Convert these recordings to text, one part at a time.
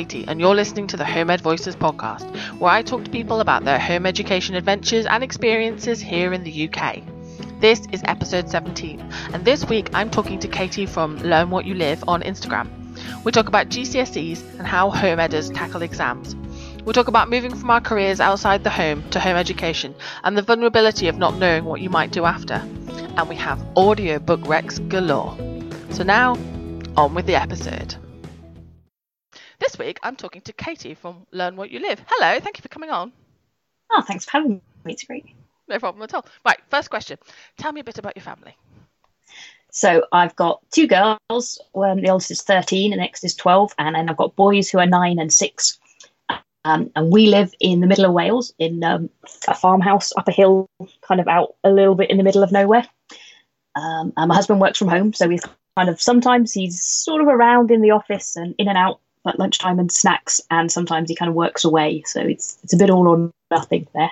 Katie, and you're listening to the Home Ed Voices podcast, where I talk to people about their home education adventures and experiences here in the UK. This is episode 17, and this week I'm talking to Katie from Learn What You Live on Instagram. We talk about GCSEs and how home editors tackle exams. We'll talk about moving from our careers outside the home to home education and the vulnerability of not knowing what you might do after. And we have audiobook recs galore. So now, on with the episode. This week I'm talking to Katie from Learn What You Live. Hello, thank you for coming on. Oh, thanks for having me. It's great. No problem at all. Right, first question. Tell me a bit about your family. So I've got two girls. The oldest is 13 and the next is 12. And then I've got boys who are 9 and 6. And we live in the middle of Wales in a farmhouse up a hill, kind of out a little bit in the middle of nowhere. And my husband works from home. So he's sometimes he's sort of around in the office and in and out at lunchtime and snacks. And sometimes he kind of works away. So it's a bit all or nothing there.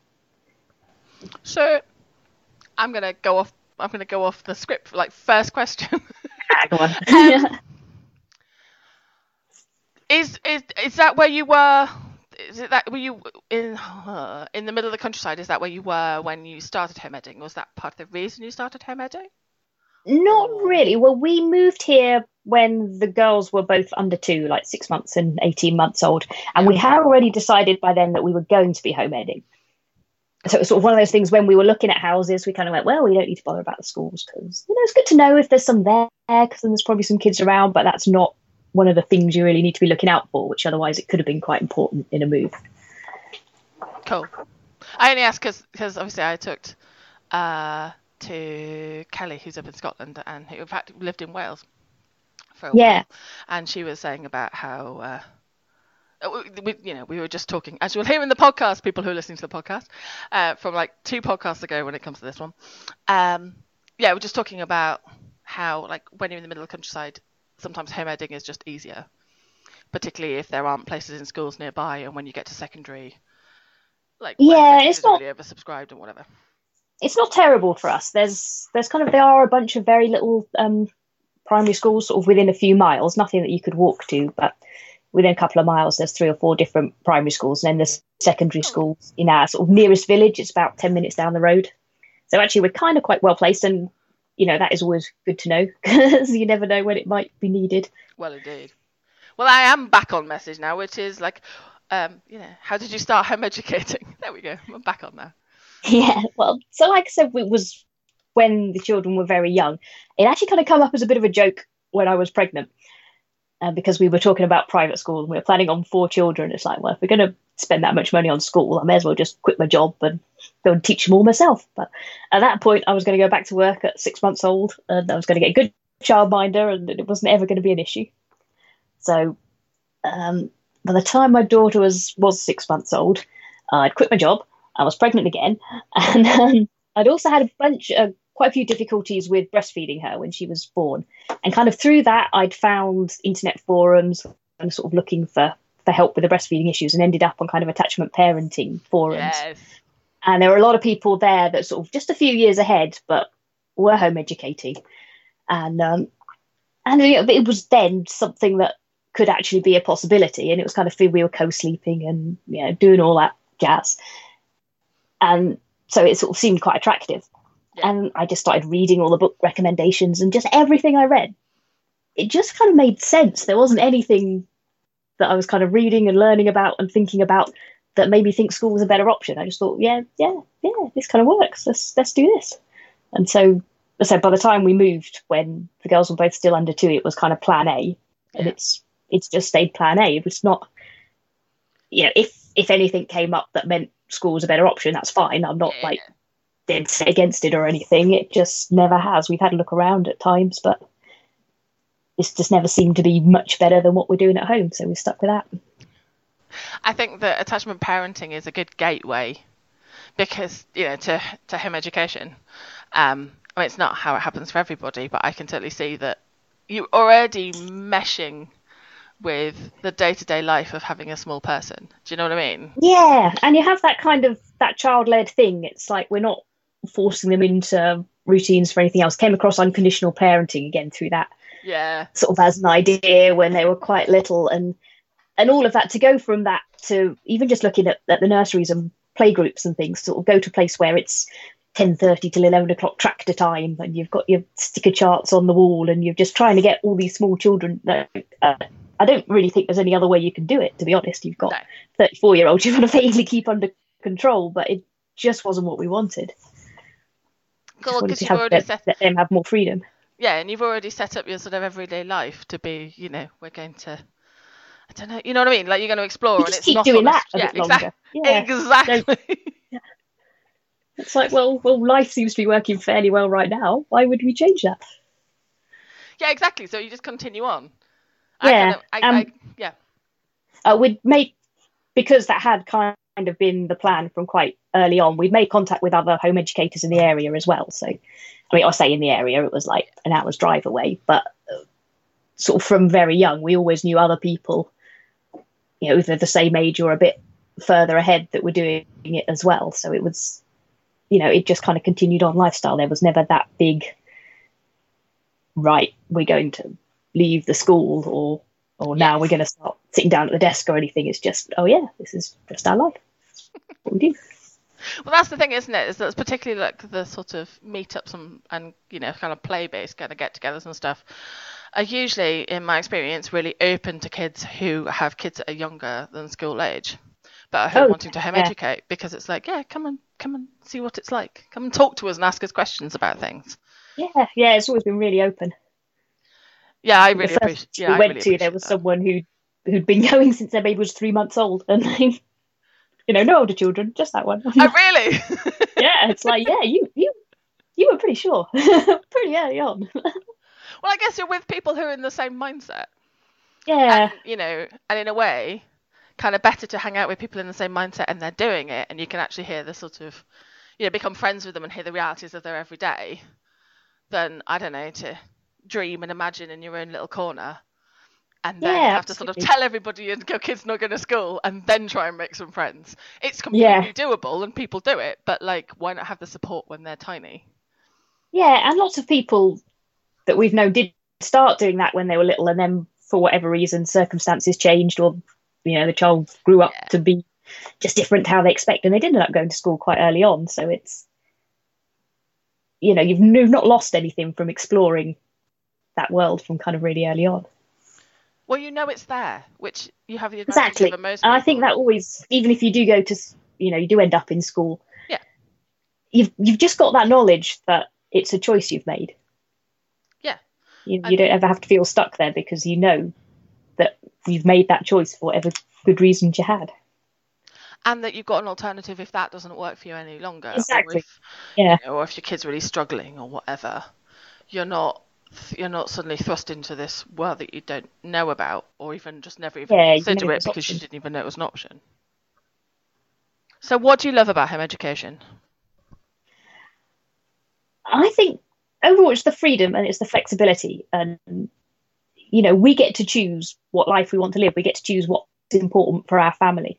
So I'm going to go off the script, like first question. Go on. Is that where you were? Were you in the middle of the countryside? Is that where you were when you started home editing? Was that part of the reason you started home editing? Not really. Well, we moved here when the girls were both under 2, like 6 months and 18 months old. And we had already decided by then that we were going to be home editing. So it was sort of one of those things when we were looking at houses, we kind of went, well, we don't need to bother about the schools because, it's good to know if there's some there because then there's probably some kids around, but that's not one of the things you really need to be looking out for, which otherwise it could have been quite important in a move. Cool. I only asked because obviously I talked to Kelly, who's up in Scotland and who in fact lived in Wales for a while. And she was saying about how we were just talking, as you'll hear in the podcast, people who are listening to the podcast, from like 2 podcasts ago when it comes to this one. We're just talking about how, like, when you're in the middle of the countryside, sometimes home editing is just easier, particularly if there aren't places in schools nearby, and when you get to secondary, like, it's not really oversubscribed and whatever. It's not terrible for us. There are a bunch of very little primary schools sort of within a few miles, nothing that you could walk to, but within a couple of miles, there's 3 or 4 different primary schools. And then there's secondary schools in our sort of nearest village. It's about 10 minutes down the road. So actually, we're kind of quite well placed. And, that is always good to know because you never know when it might be needed. Well, indeed. Well, I am back on message now, which is like, how did you start home educating? There we go. I'm back on now. Yeah, well, so like I said, it was when the children were very young. It actually kind of come up as a bit of a joke when I was pregnant. Because we were talking about private school and we were planning on 4 children. It's like, well, if we're going to spend that much money on school, I may as well just quit my job and go and teach them all myself. But at that point, I was going to go back to work at 6 months old and I was going to get a good childminder and it wasn't ever going to be an issue. So by the time my daughter was 6 months old, I'd quit my job. I was pregnant again. And I'd also had quite a few difficulties with breastfeeding her when she was born. And kind of through that, I'd found internet forums and sort of looking for help with the breastfeeding issues and ended up on kind of attachment parenting forums. Yes. And there were a lot of people there that sort of just a few years ahead, but were home educating. And it was then something that could actually be a possibility. And it was kind of we were co-sleeping and, doing all that jazz. And so it sort of seemed quite attractive. Yeah. And I just started reading all the book recommendations and just everything I read. It just kind of made sense. There wasn't anything that I was kind of reading and learning about and thinking about that made me think school was a better option. I just thought, yeah, this kind of works. Let's do this. And so by the time we moved, when the girls were both still under 2, it was kind of plan A. And it's just stayed plan A. It was not, if anything came up that meant school was a better option, that's fine. I'm not dead set against it or anything. It just never has. We've had a look around at times, but it's just never seemed to be much better than what we're doing at home, so we've stuck with that. I think that attachment parenting is a good gateway because to home education. It's not how it happens for everybody, but I can totally see that you're already meshing with the day-to-day life of having a small person. Do you know what I mean? Yeah, and you have that kind of that child-led thing. It's like we're not forcing them into routines for anything else. Came across unconditional parenting again through that. Yeah. Sort of as an idea when they were quite little, and and all of that, to go from that to even just looking at the nurseries and playgroups and things, sort of go to a place where it's 10:30 till 11 o'clock tractor time, and you've got your sticker charts on the wall, and you're just trying to get all these small children. I don't really think there's any other way you can do it, to be honest. You've got 34-year-olds you want to vaguely keep under control, but it just wasn't what we wanted. Cool, because you've already let them have more freedom. Yeah, and you've already set up your sort of everyday life to be, we're going to, I don't know, you know what I mean? Like, you're going to explore, and it's keep not doing that yeah, a bit longer. Exactly. It's like, well, life seems to be working fairly well right now. Why would we change that? Yeah, exactly. So you just continue on. Yeah. We'd make, because that had kind of been the plan from quite early on, we'd made contact with other home educators in the area as well. So, I mean, I say in the area, it was like an hour's drive away, but sort of from very young, we always knew other people, either the same age or a bit further ahead that were doing it as well. So it was, it just kind of continued on lifestyle. There was never that big, right, we're going to leave the school or now we're going to start sitting down at the desk or anything. It's just, oh yeah, this is just our life. What we do. Well, that's the thing, isn't it? Is that it's particularly like the sort of meetups and kind of play-based kind of get-togethers and stuff are usually, in my experience, really open to kids who have kids that are younger than school age, but are wanting to home educate, because it's like, come and see what it's like. Come and talk to us and ask us questions about things. Yeah, it's always been really open. Yeah, I really appreciate. There was someone who'd been going since their baby was 3 months old, and no older children, just that one. Oh, really? Yeah, it's like, you were pretty sure, pretty early on. Well, I guess you're with people who are in the same mindset. Yeah. And in a way, kind of better to hang out with people in the same mindset and they're doing it, and you can actually hear the sort of, become friends with them and hear the realities of their everyday, than, I don't know, to dream and imagine in your own little corner and then have to sort of tell everybody your kid's not going to school and then try and make some friends. It's completely doable and people do it, but like, why not have the support when they're tiny? Yeah, and lots of people that we've known did start doing that when they were little, and then for whatever reason circumstances changed, or the child grew up to be just different to how they expect, and they did end up going to school quite early on. So it's, you've not lost anything from exploring that world from kind of really early on. Well, it's there, which you have the advantage over most people. And I think that always, even if you do go to, you do end up in school, you've just got that knowledge that it's a choice you've made. Yeah. You don't ever have to feel stuck there, because you know that you've made that choice for whatever good reasons you had. And that you've got an alternative if that doesn't work for you any longer. Exactly. Or if your kid's really struggling or whatever, you're not suddenly thrust into this world that you don't know about, or even just never even consider it because you didn't even know it was an option. So what do you love about home education? I think overall it's the freedom and it's the flexibility, and we get to choose what life we want to live. We get to choose what's important for our family,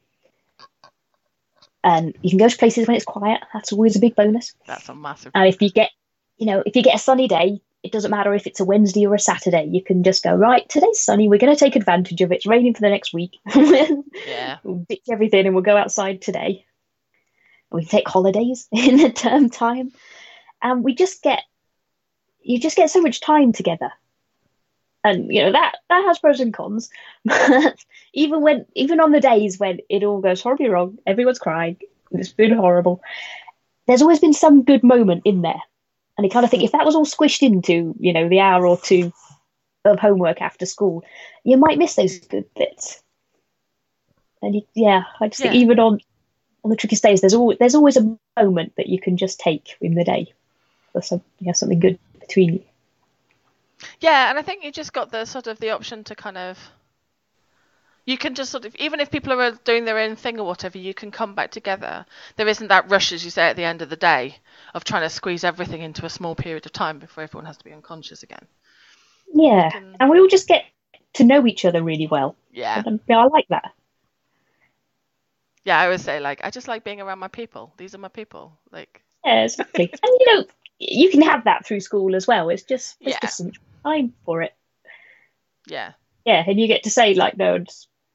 and you can go to places when it's quiet. That's always a big bonus. That's a massive. And if you get a sunny day, it doesn't matter if it's a Wednesday or a Saturday. You can just go, right, today's sunny, we're going to take advantage of it. It's raining for the next week. We'll ditch everything and we'll go outside today. We can take holidays in the term time, and you just get so much time together. And that has pros and cons. But even on the days when it all goes horribly wrong, everyone's crying, it's been horrible, there's always been some good moment in there. And I kind of think if that was all squished into, the hour or two of homework after school, you might miss those good bits. And I just think even on the trickiest days, there's always a moment that you can just take in the day for something good between you. Yeah, and I think you just got the sort of the option to kind of, you can just sort of, even if people are doing their own thing or whatever, you can come back together. There isn't that rush, as you say, at the end of the day of trying to squeeze everything into a small period of time before everyone has to be unconscious again. Yeah, and we all just get to know each other really well. Yeah. And I like that. Yeah, I always say, I just like being around my people. These are my people. Yeah, exactly. And, you can have that through school as well. It's just some time for it. Yeah. Yeah, and you get to say, no,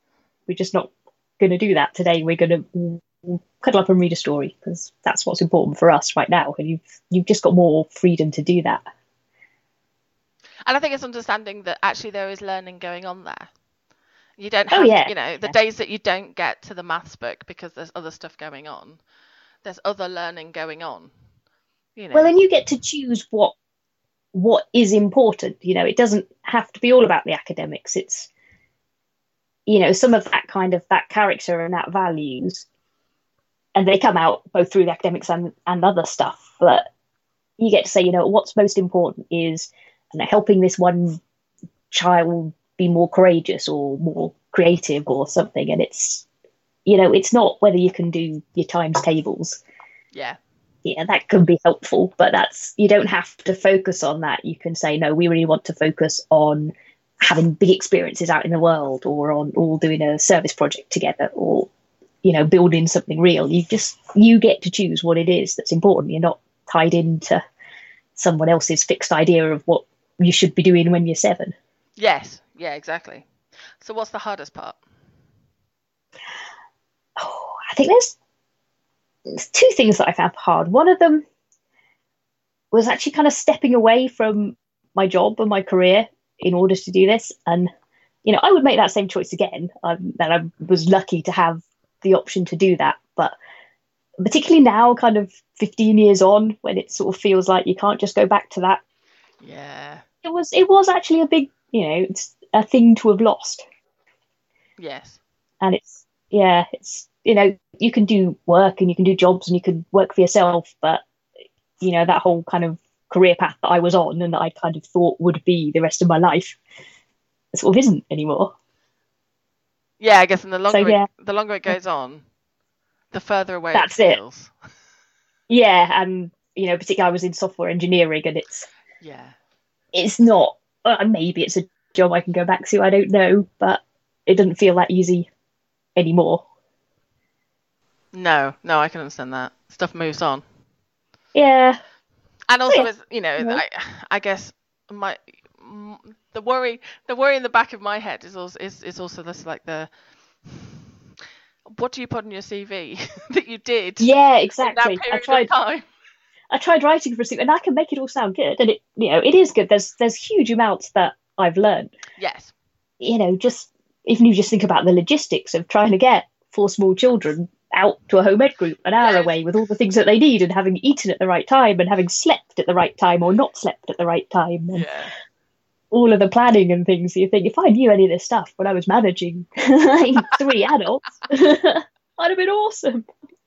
we're just not going to do that today. We're going to cuddle up and read a story because that's what's important for us right now. And you've just got more freedom to do that. And I think it's understanding that actually there is learning going on there. You don't have, the days that you don't get to the maths book because there's other stuff going on. There's other learning going on. Well, and you get to choose what is important. It doesn't have to be all about the academics. It's, some of that kind of that character and that values, and they come out both through the academics and other stuff. But you get to say, what's most important is helping this one child be more courageous or more creative or something. And it's, it's not whether you can do your times tables. Yeah, that can be helpful, but you don't have to focus on that. You can say, no, we really want to focus on having big experiences out in the world, or on all doing a service project together, or, building something real. You get to choose what it is that's important. You're not tied into someone else's fixed idea of what you should be doing when you're 7. Yes. Yeah, exactly. So what's the hardest part? Oh, I think there's 2 things that I found hard. One of them was actually kind of stepping away from my job and my career in order to do this. And, I would make that same choice again. And I was lucky to have the option to do that. But particularly now, kind of 15 years on, when it sort of feels like you can't just go back to that. Yeah. It was actually a big, it's a thing to have lost. Yes. And it's, you can do work and you can do jobs and you can work for yourself, but that whole kind of career path that I was on and that I kind of thought would be the rest of my life sort of isn't anymore. Yeah, I guess, and the longer it goes on, the further away it feels. Yeah, and particularly I was in software engineering, and it's not. Maybe it's a job I can go back to. I don't know, but it doesn't feel that easy anymore. No, I can understand that. Stuff moves on. Yeah, and also, I guess the worry in the back of my head is also this, like, what do you put in your CV that you did? Yeah, exactly. In that period of time. I tried writing for a CV, and I can make it all sound good, and it is good. There's huge amounts that I've learned. Yes. Just even you just think about the logistics of trying to get 4 small children out to a home ed group an hour away with all the things that they need, and having eaten at the right time, and having slept at the right time or not slept at the right time, and all of the planning and things. So you think, if I knew any of this stuff when I was managing 3 adults, I'd have been awesome.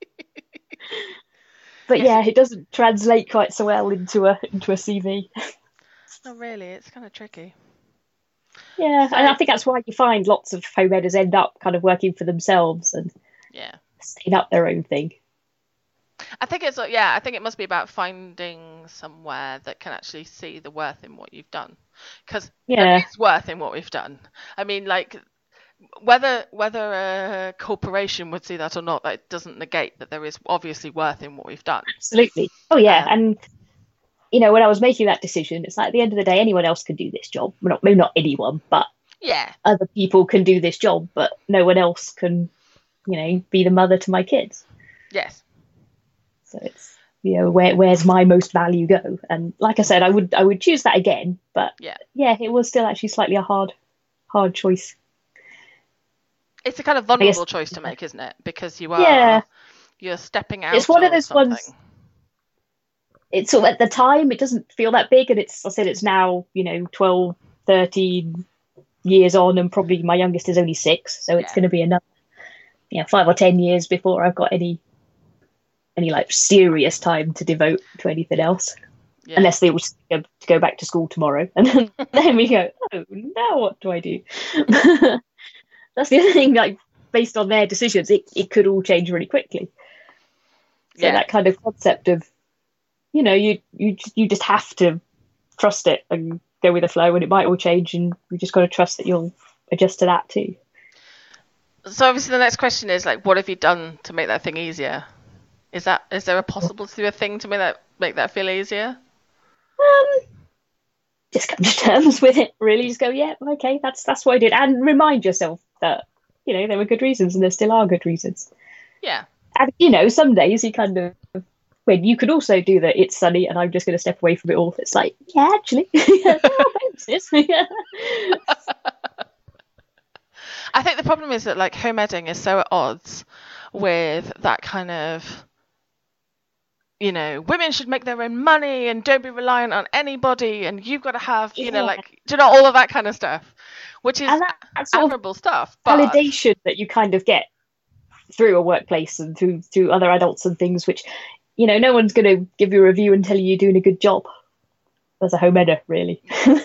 But it doesn't translate quite so well into a CV. Not really. It's kind of tricky. Yeah, and I think that's why you find lots of home editors end up kind of working for themselves and setting up their own thing. I think it must be about finding somewhere that can actually see the worth in what you've done, because there is worth in what we've done. I mean, like, whether a corporation would see that or not, that doesn't negate that there is obviously worth in what we've done. Absolutely. Oh yeah, and when I was making that decision, it's like, at the end of the day, anyone else can do this job. Well, maybe not anyone, but other people can do this job, but no one else can, be the mother to my kids. Yes. So it's, where's my most value go? And like I said, I would choose that again, but it was still actually slightly a hard choice. It's a kind of vulnerable choice to make, isn't it? Because you're stepping out. It's one of those something. ones. It's sort of, at the time, it doesn't feel that big, and it's now 12, 13 years on, and probably my youngest is only 6, so it's going to be another 5 or 10 years before I've got any like serious time to devote to anything else, unless they was to go back to school tomorrow, and then we go, oh, now what do I do? That's the other thing, like, based on their decisions, it could all change really quickly. So that kind of concept of, you just have to trust it and go with the flow, and it might all change, and you just got to trust that you'll adjust to that too. So obviously the next question is, like, what have you done to make that thing easier? Is there a possible to do a thing to make that feel easier? Just come to terms with it, really. Just go, okay, that's what I did, and remind yourself that there were good reasons, and there still are good reasons. Yeah. And some days you kind of, when you could also do that, it's sunny and I'm just going to step away from it all. It's like, yeah, actually, I think the problem is that like home editing is so at odds with that kind of, women should make their own money and don't be reliant on anybody, and you've got to have, all of that kind of stuff, which is admirable stuff. But validation that you kind of get through a workplace and through other adults and things, which, no one's going to give you a review and tell you you're doing a good job as a home editor, really.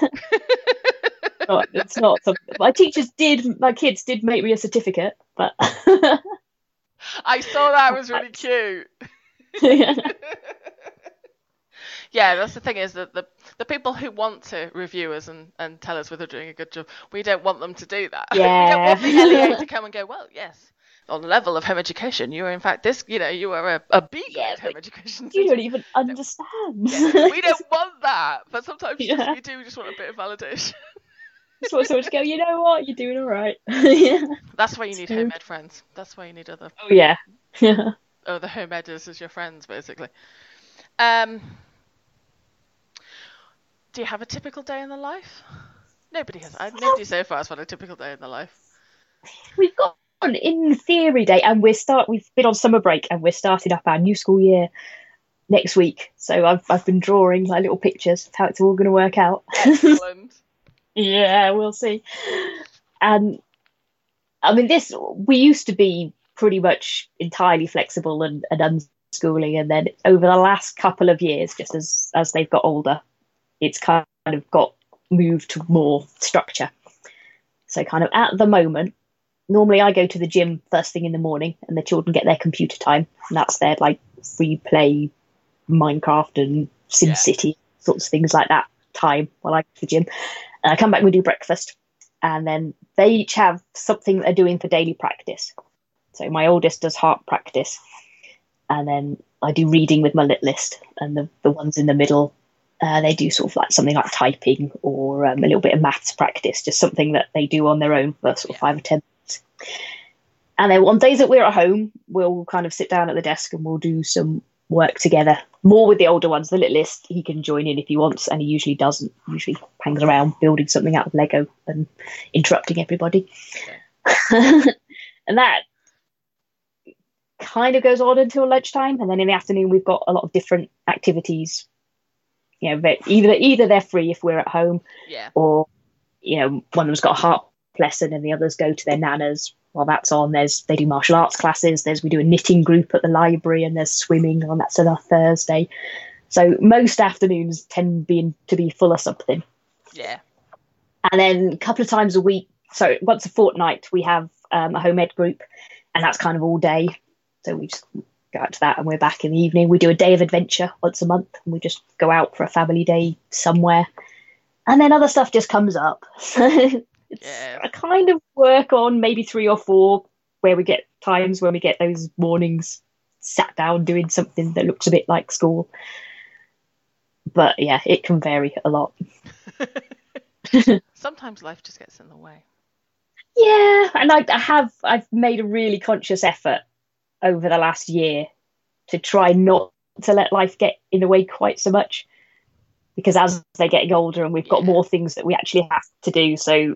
It's not something. My kids did make me a certificate, but I saw that. It was really cute. Yeah, that's the thing, is that the people who want to review us and tell us whether we're doing a good job, we don't want them to do that. Yeah. We don't want the LEA to come and go, well, yes, on the level of home education, you are in fact this, you are a B grade home education. You don't even understand. We don't want that, but sometimes you do just want a bit of validation. Just want someone to go, you know what, you're doing all right. That's why you need home ed friends. That's why you need other. Oh yeah. The home editors as your friends, basically. Do you have a typical day in the life? Nobody Nobody so far has had a typical day in the life. We've got an in theory day, and we've been on summer break, and we're starting up our new school year next week. So I've been drawing like little pictures of how it's all going to work out. Excellent. Yeah, we'll see. And I mean, we used to be pretty much entirely flexible and unschooling, and then over the last couple of years, just as they've got older, it's kind of got moved to more structure. So kind of at the moment, normally I go to the gym first thing in the morning, and the children get their computer time, and that's their like free play Minecraft and SimCity sorts of things like that time while I go to the gym. And I come back and we do breakfast, and then they each have something they're doing for daily practice. So my oldest does heart practice, and then I do reading with my littlest, and the ones in the middle, they do sort of like something like typing or a little bit of maths practice, just something that they do on their own for sort of 5 or 10 minutes. And then on days that we're at home, we'll kind of sit down at the desk and we'll do some work together. More with the older ones. The littlest, he can join in if he wants, and he usually doesn't. Usually hangs around building something out of Lego and interrupting everybody. Okay. And that kind of goes on until lunchtime, and then in the afternoon we've got a lot of different activities. Either they're free if we're at home, or one of them's got a harp lesson and the others go to their nanas. While that's on, they do martial arts classes. We do a knitting group at the library, and there's swimming on that's on a Thursday. So most afternoons tend to be full of something. Yeah. And then a couple of times a week, so once a fortnight, we have a home ed group, and that's kind of all day. So we just go out to that, and we're back in the evening. We do a day of adventure once a month, and we just go out for a family day somewhere. And then other stuff just comes up. I kind of work on maybe 3 or 4 where we get times when we get those mornings sat down doing something that looks a bit like school. But yeah, it can vary a lot. Sometimes life just gets in the way. Yeah, and I've made a really conscious effort over the last year to try not to let life get in the way quite so much, because as they're getting older and we've got more things that we actually have to do, so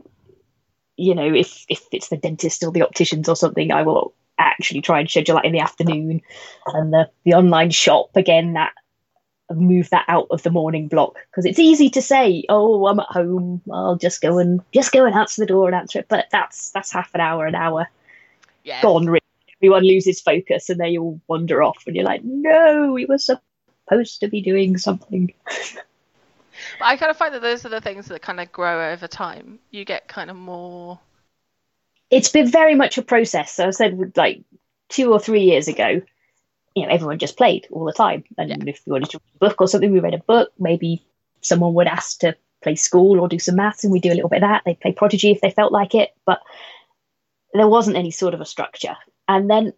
if it's the dentist or the opticians or something, I will actually try and schedule that in the afternoon. And the online shop, again, that move that out of the morning block, because it's easy to say, oh, I'm at home, I'll just go and answer the door and answer it, but that's half an hour gone. Really. Everyone loses focus and they all wander off, and you're like, no, we were supposed to be doing something. But I kind of find that those are the things that kind of grow over time. You get kind of more. It's been very much a process. So I said, like 2 or 3 years ago, everyone just played all the time. And if we wanted to read a book or something, we read a book. Maybe someone would ask to play school or do some maths, and we do a little bit of that. They'd play Prodigy if they felt like it. But there wasn't any sort of a structure. And then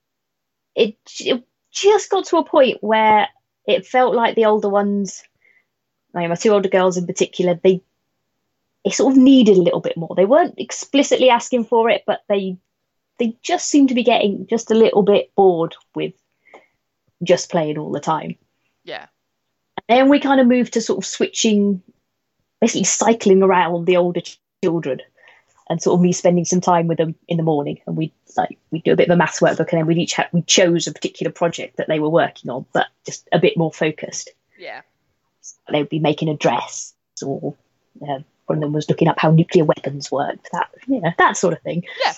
it just got to a point where it felt like the older ones, my 2 older girls in particular, they sort of needed a little bit more. They weren't explicitly asking for it, but they they just seem to be getting just a little bit bored with just playing all the time. Yeah. And then we kind of moved to sort of switching, basically cycling around the older children, and sort of me spending some time with them in the morning. And we'd do a bit of a maths workbook, and then we chose a particular project that they were working on, but just a bit more focused. Yeah. They would be making a dress, or one of them was looking up how nuclear weapons worked, that sort of thing. Yeah.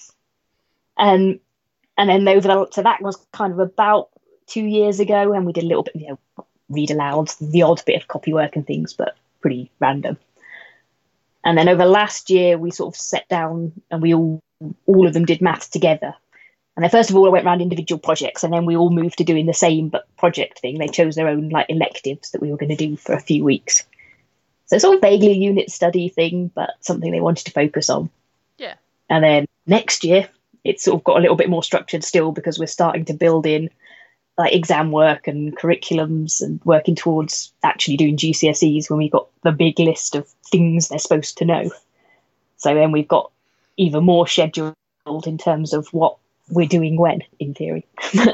And then so that was kind of about 2 years ago, and we did a little bit, read aloud, the odd bit of copywork and things, but pretty random. And then over last year, we sort of sat down and we all of them did maths together. And then first of all, I went around individual projects, and then we all moved to doing the same but project thing. They chose their own electives that we were going to do for a few weeks. So sort of vaguely a unit study thing, but something they wanted to focus on. Yeah. And then next year, it's sort of got a little bit more structured still, because we're starting to build in exam work and curriculums and working towards actually doing GCSEs when we've got the big list of things they're supposed to know. So then we've got even more scheduled in terms of what we're doing when, in theory.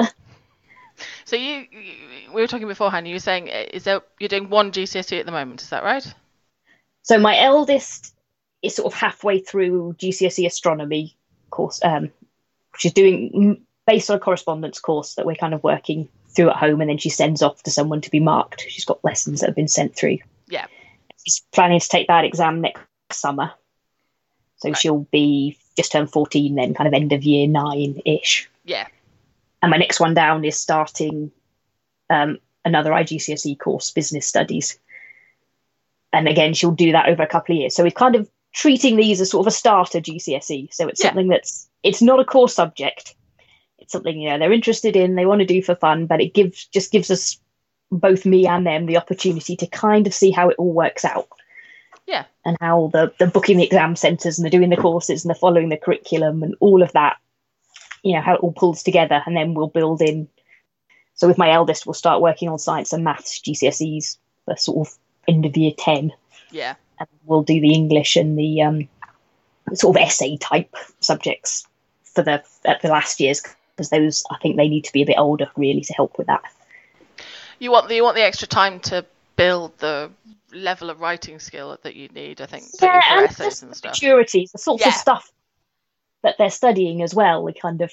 So we were talking beforehand, you were saying you're doing one GCSE at the moment, is that right? So my eldest is sort of halfway through GCSE astronomy course. She's doing based on a correspondence course that we're kind of working through at home, and then she sends off to someone to be marked. She's got lessons that have been sent through. Yeah. She's planning to take that exam next summer. So right. She'll be just turned 14 then, kind of end of year 9-ish. Yeah. And my next one down is starting another IGCSE course, business studies. And again, she'll do that over a couple of years. So we're kind of treating these as sort of a starter GCSE. So it's something it's not a core subject. It's something, they're interested in, they want to do for fun, but it just gives us, both me and them, the opportunity to kind of see how it all works out. Yeah. And how the booking the exam centres and the doing the courses and the following the curriculum and all of that, how it all pulls together. And then we'll build in. So with my eldest, we'll start working on science and maths GCSEs for sort of end of year 10. Yeah. And we'll do the English and the sort of essay type subjects at the last years, because those, I think they need to be a bit older really to help with that. You want the extra time to build the level of writing skill that you need, I think, for essays and stuff. Maturities, the sorts of stuff that they're studying as well.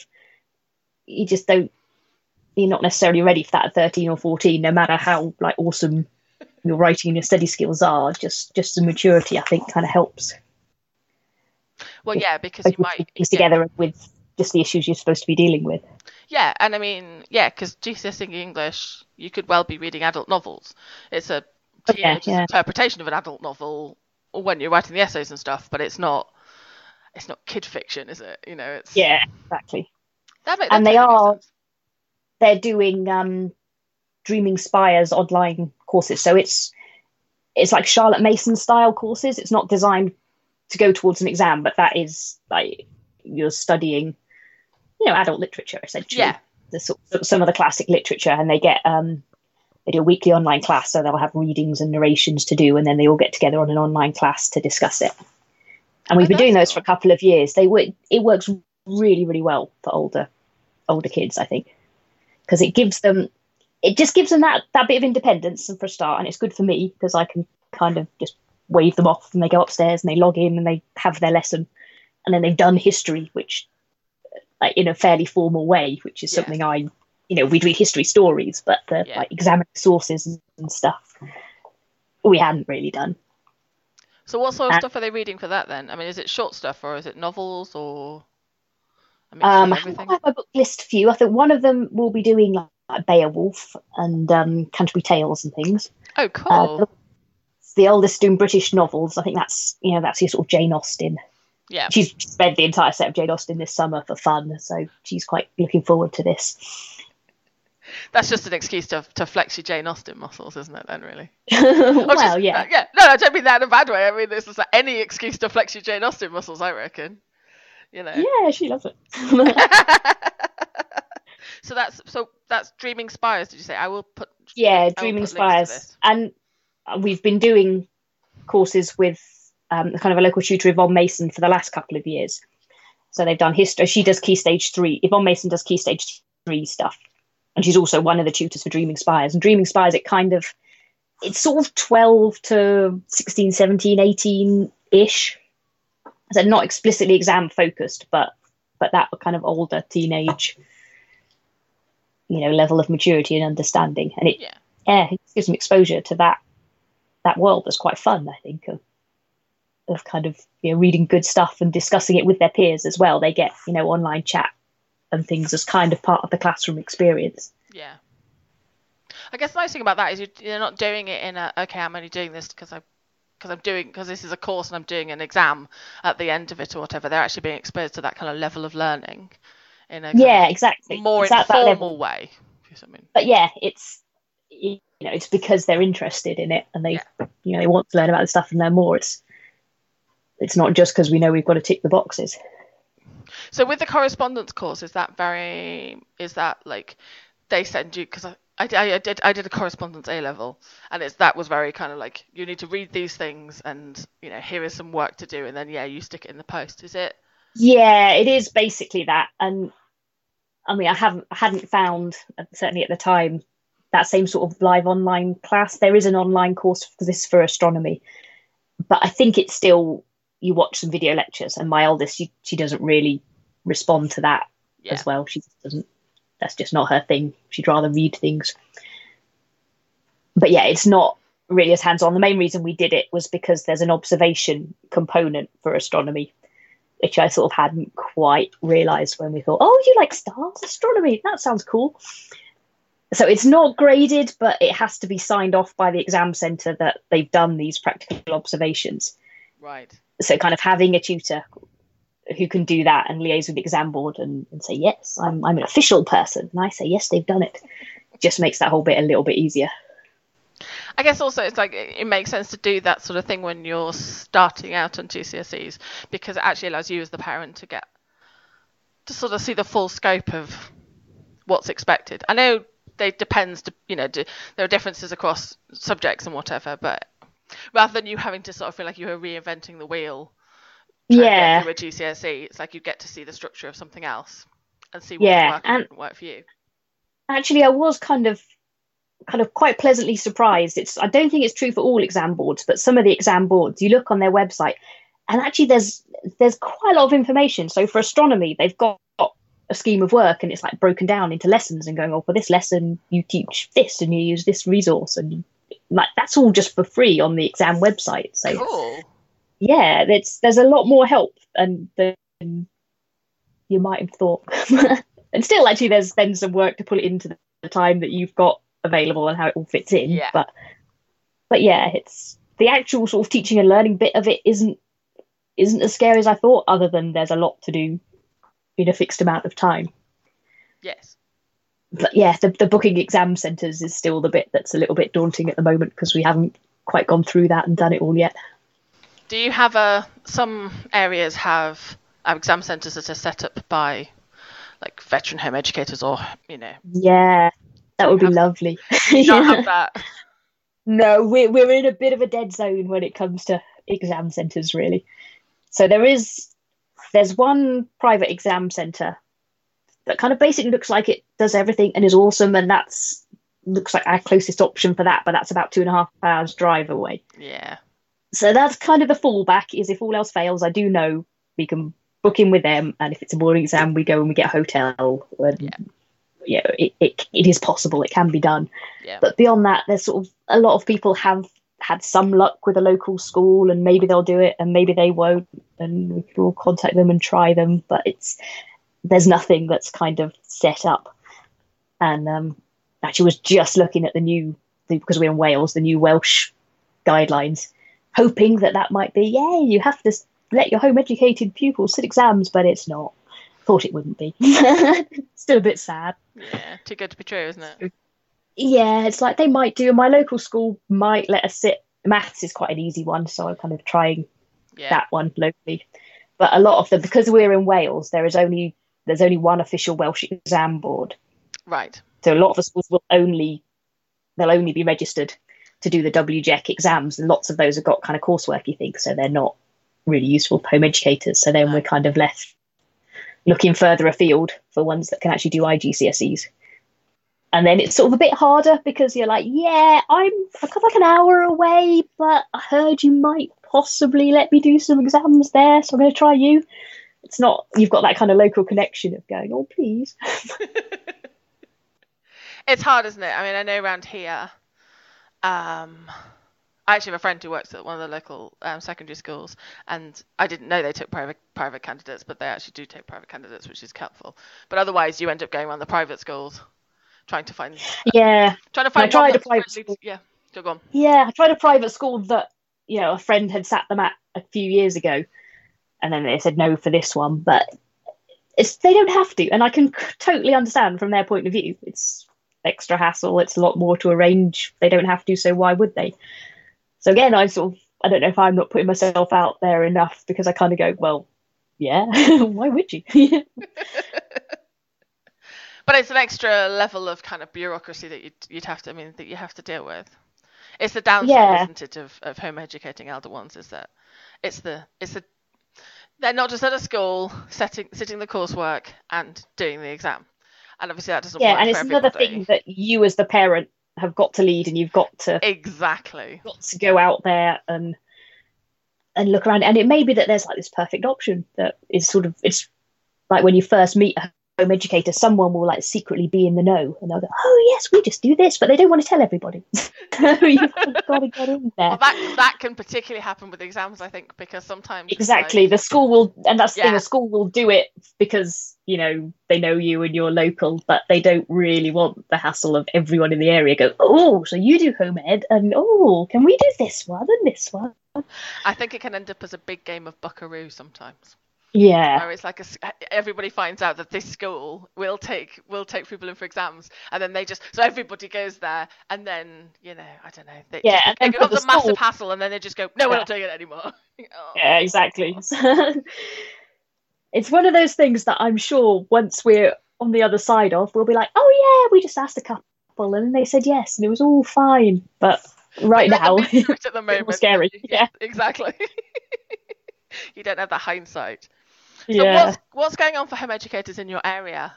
You're not necessarily ready for that at 13 or 14, no matter how awesome your writing and your study skills are. Just the maturity, I think, kind of helps. Well, yeah, because you might piece together with just the issues you're supposed to be dealing with. Yeah, and I mean, because GCSE English, you could well be reading adult novels. It's a teenager's interpretation of an adult novel when you're writing the essays and stuff, but it's not kid fiction, is it? It's exactly. They're doing Dreaming Spires online courses, so it's like Charlotte Mason style courses. It's not designed to go towards an exam, but that is you're studying adult literature essentially. Some of the classic literature, and they get they do a weekly online class, so they'll have readings and narrations to do, and then they all get together on an online class to discuss it. And we've been doing those for a couple of years. It works really, really well for older kids, I think, because it just gives them that bit of independence, and for a start, and it's good for me because I can kind of just wave them off and they go upstairs and they log in and they have their lesson, and then they've done history, which in a fairly formal way, which is something we'd read history stories, but examining sources and stuff we hadn't really done. So what sort of stuff are they reading for that then? I mean, is it short stuff or is it novels or I have my book list few. I think one of them will be doing like Beowulf and Canterbury Tales and things. Oh, cool. The oldest doing British novels. I think that's your sort of Jane Austen. Yeah. She's read the entire set of Jane Austen this summer for fun, so she's quite looking forward to this. That's just an excuse to flex your Jane Austen muscles, isn't it, then, really? Well, yeah. No, I don't mean that in a bad way. I mean, it's just any excuse to flex your Jane Austen muscles, I reckon. Yeah, she loves it. So that's Dreaming Spires, did you say? I will put... Yeah, Dreaming Spires. And we've been doing courses with kind of a local tutor, Yvonne Mason, for the last couple of years. So they've done history. She does Key Stage 3. Yvonne Mason does Key Stage 3 stuff. And she's also one of the tutors for Dreaming Spires. And Dreaming Spires, it's sort of 12 to 16, 17, 18-ish. So not explicitly exam focused, but that kind of older teenage, level of maturity and understanding. And it gives them exposure to that world that's quite fun, I think, of kind of reading good stuff and discussing it with their peers as well. They get online chat and things as kind of part of the classroom experience. Yeah. I guess the nice thing about that is you're not doing it in I'm only doing this because this is a course and I'm doing an exam at the end of it or whatever. They're actually being exposed to that kind of level of learning in a exactly more informal way. But it's it's because they're interested in it and they they want to learn about the stuff and learn more. It's not just because we know we've got to tick the boxes. So with the correspondence course, is that like they send you, because I did a correspondence A level, and that was very kind of like, you need to read these things and here is some work to do, and then you stick it in the post. Is it? Yeah, it is basically that. And I mean, I hadn't found, certainly at the time, that same sort of live online class. There is an online course for this for astronomy, but I think it's still, you watch some video lectures, and my eldest, she doesn't really respond to that as well. She doesn't. That's just not her thing. She'd rather read things. But it's not really as hands-on. The main reason we did it was because there's an observation component for astronomy, which I sort of hadn't quite realised when we thought, oh, you like stars astronomy? That sounds cool. So it's not graded, but it has to be signed off by the exam centre that they've done these practical observations. Right. So kind of having a tutor who can do that and liaise with the exam board and say, yes, I'm an official person. And I say, yes, they've done it. Just makes that whole bit a little bit easier. I guess also it's like it makes sense to do that sort of thing when you're starting out on GCSEs, because it actually allows you as the parent to sort of see the full scope of what's expected. I know there are differences across subjects and whatever, but rather than you having to sort of feel like you were reinventing the wheel through a GCSE, it's like you get to see the structure of something else and see what work and didn't work for you. Actually, I was kind of quite pleasantly surprised. I don't think it's true for all exam boards, but some of the exam boards, you look on their website, and actually there's quite a lot of information. So for astronomy, they've got a scheme of work, and it's like broken down into lessons and going, oh, for this lesson you teach this and you use this resource, and like that's all just for free on the exam website. So cool. Yeah, there's a lot more help than you might have thought. And still, actually, there's then some work to put it into the time that you've got available and how it all fits in. Yeah. But it's the actual sort of teaching and learning bit of it isn't as scary as I thought, other than there's a lot to do in a fixed amount of time. Yes. But the booking exam centres is still the bit that's a little bit daunting at the moment, because we haven't quite gone through that and done it all yet. Do you have some areas have exam centres that are set up by like veteran home educators or, Yeah, that would be lovely. You don't have that. No, we're in a bit of a dead zone when it comes to exam centres, really. So there's one private exam centre that kind of basically looks like it does everything and is awesome, and looks like our closest option for that, but that's about 2.5 hours drive away. Yeah. So that's kind of the fallback, is if all else fails, I do know we can book in with them, and if it's a morning exam, we go and we get a hotel. And, it is possible, it can be done. Yeah. But beyond that, there's sort of a lot of people have had some luck with a local school, and maybe they'll do it and maybe they won't, and we can all contact them and try them, but there's nothing that's kind of set up. And actually was just looking at because we're in Wales, the new Welsh guidelines, hoping that might be, you have to let your home educated pupils sit exams, but it's not. Thought it wouldn't be. Still a bit sad. Yeah, too good to be true, isn't it? Yeah, it's like they might do. My local school might let us sit. Maths is quite an easy one, so I'm kind of trying that one locally. But a lot of them, because we're in Wales, there's only one official Welsh exam board. Right. So a lot of the schools they'll only be registered to do the WGEC exams, and lots of those have got kind of courseworky things, so they're not really useful for home educators. So then we're kind of left looking further afield for ones that can actually do IGCSEs. And then it's sort of a bit harder because you're like, yeah, I've got like an hour away, but I heard you might possibly let me do some exams there, so I'm going to try you. It's not, you've got that kind of local connection of going, oh, please. It's hard, isn't it? I mean, I know around here, I actually have a friend who works at one of the local secondary schools, and I didn't know they took private candidates, but they actually do take private candidates, which is helpful. But otherwise, you end up going around the private schools, trying to find I tried a private school. Yeah, go on. Yeah, I tried a private school that a friend had sat them at a few years ago, and then they said no for this one. But they don't have to, and I can totally understand from their point of view. It's extra hassle. It's a lot more to arrange. They don't have to, so why would they? So again, I don't know if I'm not putting myself out there enough, because I kind of go, well, yeah, why would you? But it's an extra level of kind of bureaucracy that you'd have to deal with. It's the downside, isn't it, of home educating elder ones, is that they're not just at a school sitting the coursework and doing the exam. And obviously that doesn't work for everybody. Yeah, and it's another thing that you as the parent have got to lead, and you've got to go out there and look around. And it may be that there's like this perfect option that is it's like when you first meet a home educator, someone will like secretly be in the know, and they'll go, oh yes, we just do this, but they don't want to tell everybody. You've got to get in there. Well, that can particularly happen with exams, I think, because sometimes the school will, and that's the thing, the school will do it because they know you and you're local, but they don't really want the hassle of everyone in the area go, oh, so you do home ed, and oh, can we do this one and this one? I think it can end up as a big game of buckaroo sometimes. Yeah, where it's like everybody finds out that this school will take people in for exams, and then so everybody goes there, and then I don't know. It becomes a massive hassle, and then they just go, no, we're not doing it anymore. Oh. Yeah, exactly. It's one of those things that I'm sure once we're on the other side of, we'll be like, oh yeah, we just asked a couple, and they said yes, and it was all fine. But right now, it's at the moment scary. Yeah, exactly. You don't have the hindsight. So yeah. What's going on for home educators in your area?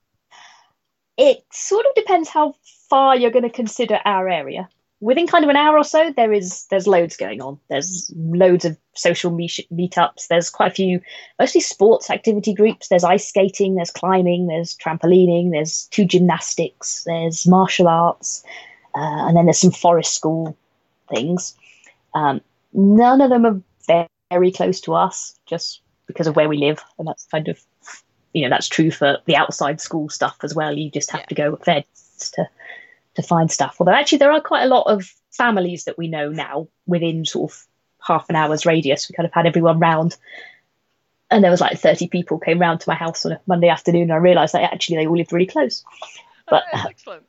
It sort of depends how far you're going to consider our area. Within kind of an hour or so, there's loads going on. There's loads of social meetups. There's quite a few, mostly sports activity groups. There's ice skating, there's climbing, there's trampolining, there's 2 gymnastics, there's martial arts, and then there's some forest school things. None of them are very close to us, just because of where we live, and that's kind of, that's true for the outside school stuff as well. You just have to go a fair distance to find stuff. Although actually there are quite a lot of families that we know now within sort of half an hour's radius. We kind of had everyone round, and there was like 30 people came round to my house on a Monday afternoon, and I realised that actually they all lived really close. But excellent.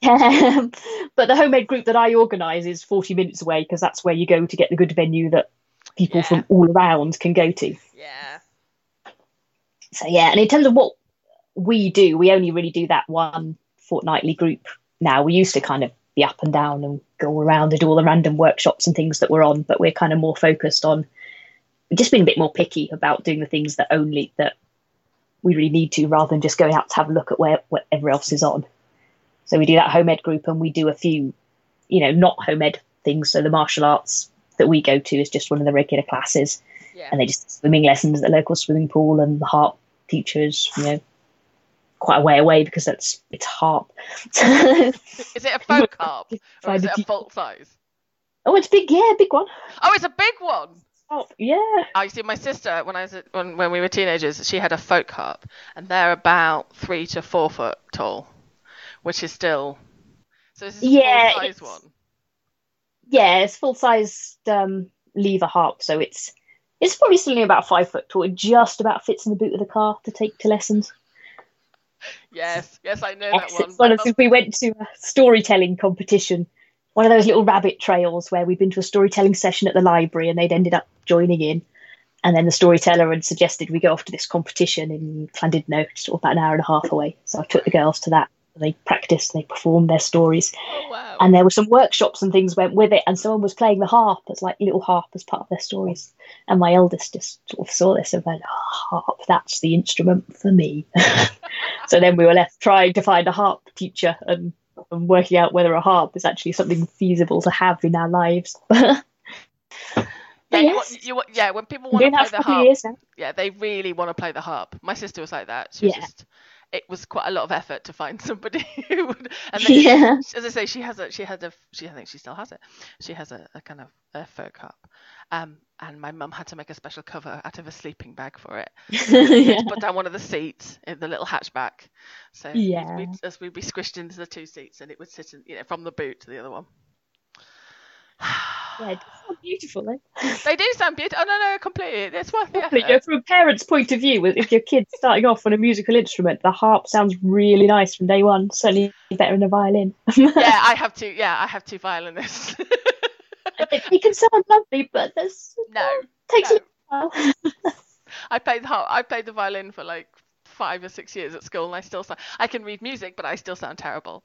But the home ed group that I organise is 40 minutes away, because that's where you go to get the good venue that people from all around can go to. Yeah. So and in terms of what we do, we only really do that one fortnightly group now. We used to kind of be up and down and go around and do all the random workshops and things that we're on, but we're kind of more focused on just being a bit more picky about doing the things that we really need to, rather than just going out to have a look at whatever else is on. So we do that home ed group, and we do a few, not home ed things. So the martial arts that we go to is just one of the regular classes, and they just swimming lessons at the local swimming pool, and the harp teachers, quite a way away because it's harp. Is it a folk harp or is it a full size? Oh, it's big. Yeah, big one. Oh, it's a big one. Oh, yeah. I see. My sister, when we were teenagers, she had a folk harp, and they're about 3 to 4 foot tall, which is still. So this is a full size one. Yeah, it's full size lever harp, so it's probably still only about 5 foot tall. It just about fits in the boot of the car to take to lessons. Yes, I know that one. We went to a storytelling competition, one of those little rabbit trails where we'd been to a storytelling session at the library, and they'd ended up joining in. And then the storyteller had suggested we go off to this competition in Llandudno, just about an hour and a half away. So I took the girls to that. They practiced, they performed their stories. Oh, wow. And there were some workshops and things went with it, and someone was playing the harp as like little harp as part of their stories. And my eldest just sort of saw this and went, oh, harp, that's the instrument for me. So then we were left trying to find a harp teacher and working out whether a harp is actually something feasible to have in our lives. Yeah, yes. When people want to play the harp, years now. Yeah, they really want to play the harp. My sister was like that. It was quite a lot of effort to find somebody who would. And then, as I say, I think she still has it. She has a kind of a folk harp. And my mum had to make a special cover out of a sleeping bag for it. To put down one of the seats in the little hatchback. So we'd be squished into the two seats, and it would sit from the boot to the other one. Yeah, it sounds beautiful, though. They do sound beautiful. Oh, no, completely. It's worth the effort. From a parent's point of view, if your kid's starting off on a musical instrument, the harp sounds really nice from day one. Certainly better than a violin. I have two violinists. They can sound lovely, but takes a little while. I played the violin for like 5 or 6 years at school, and I can read music, but I still sound terrible.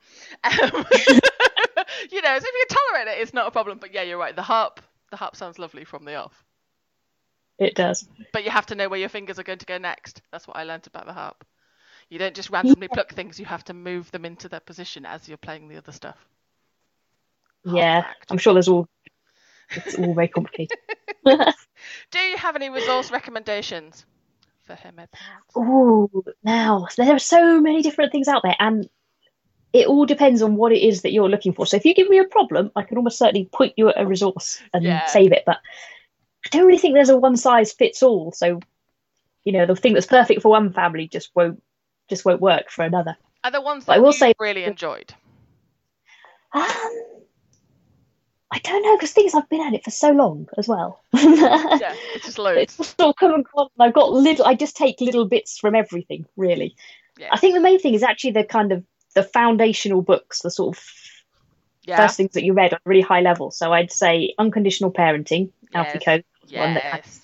So if you can tolerate it, it's not a problem. But yeah, you're right. The harp sounds lovely from the off. It does. But you have to know where your fingers are going to go next. That's what I learnt about the harp. You don't just randomly pluck things. You have to move them into their position as you're playing the other stuff. Yeah, I'm sure it's all very complicated. Do you have any resource recommendations for HerMed parents? Oh, now there are so many different things out there, and it all depends on what it is that you're looking for. So if you give me a problem, I can almost certainly point you at a resource and save it. But I don't really think there's a one size fits all. So, the thing that's perfect for one family just won't work for another. Are the ones that you really enjoyed? I don't know, because things I've been at it for so long as well. Yeah, it's just loads. It's just all come and gone. I just take little bits from everything, really. Yeah. I think the main thing is actually the kind of the foundational books, the sort of first things that you read on a really high level. So I'd say Unconditional Parenting, Alfie Kohn, one that kind of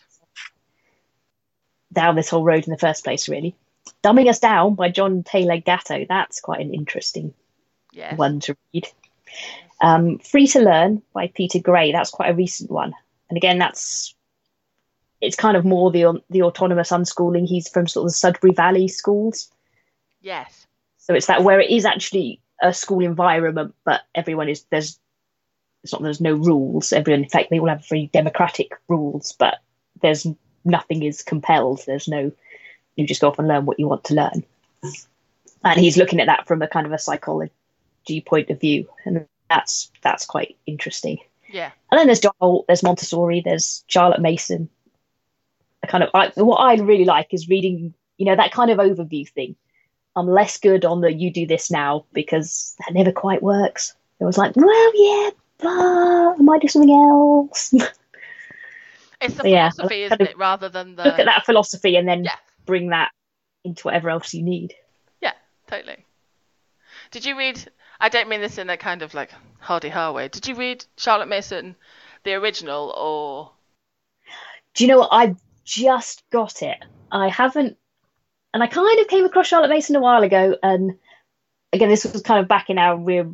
down this whole road in the first place, really. Dumbing Us Down by John Taylor Gatto. That's quite an interesting one to read. Free to Learn by Peter Gray. That's quite a recent one. And again, it's kind of more the autonomous unschooling. He's from sort of the Sudbury Valley schools. Yes. So it's that where it is actually a school environment, but there's no rules. Everyone, in fact, they all have very democratic rules, but nothing is compelled. You just go off and learn what you want to learn. And he's looking at that from a kind of a psychology point of view, and that's quite interesting. Yeah. And then there's Montessori, there's Charlotte Mason. What I really like is reading, that kind of overview thing. I'm less good on the you do this now, because that never quite works. It was like, well, yeah, but I might do something else. It's the philosophy, isn't it, rather than the... Look at that philosophy and then bring that into whatever else you need. Yeah, totally. Did you read... I don't mean this in a kind of like hardy-har way. Did you read Charlotte Mason, the original, or... Do you know what? I just got it. I haven't... And I kind of came across Charlotte Mason a while ago, and again, this was kind of back in our we're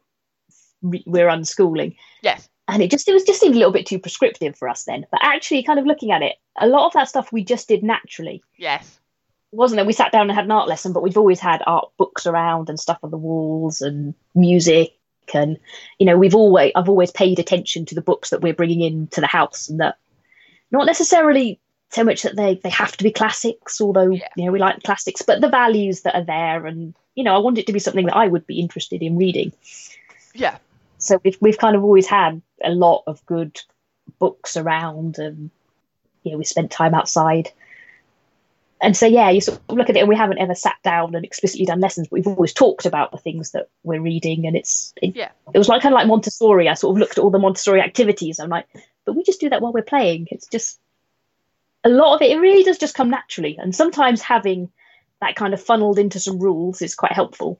unschooling. Yes. And it just seemed a little bit too prescriptive for us then. But actually, kind of looking at it, a lot of that stuff we just did naturally. Yes. It wasn't that we sat down and had an art lesson, but we've always had art books around and stuff on the walls and music, and I've always paid attention to the books that we're bringing into the house, and that not necessarily so much that they have to be classics, although we like classics, but the values that are there, and I want it to be something that I would be interested in reading. Yeah. So we've kind of always had a lot of good books around, and we spent time outside. And so you sort of look at it, and we haven't ever sat down and explicitly done lessons, but we've always talked about the things that we're reading, and it was kind of like Montessori. I sort of looked at all the Montessori activities. I'm like, but we just do that while we're playing. It's just a lot of it really does just come naturally, and sometimes having that kind of funneled into some rules is quite helpful.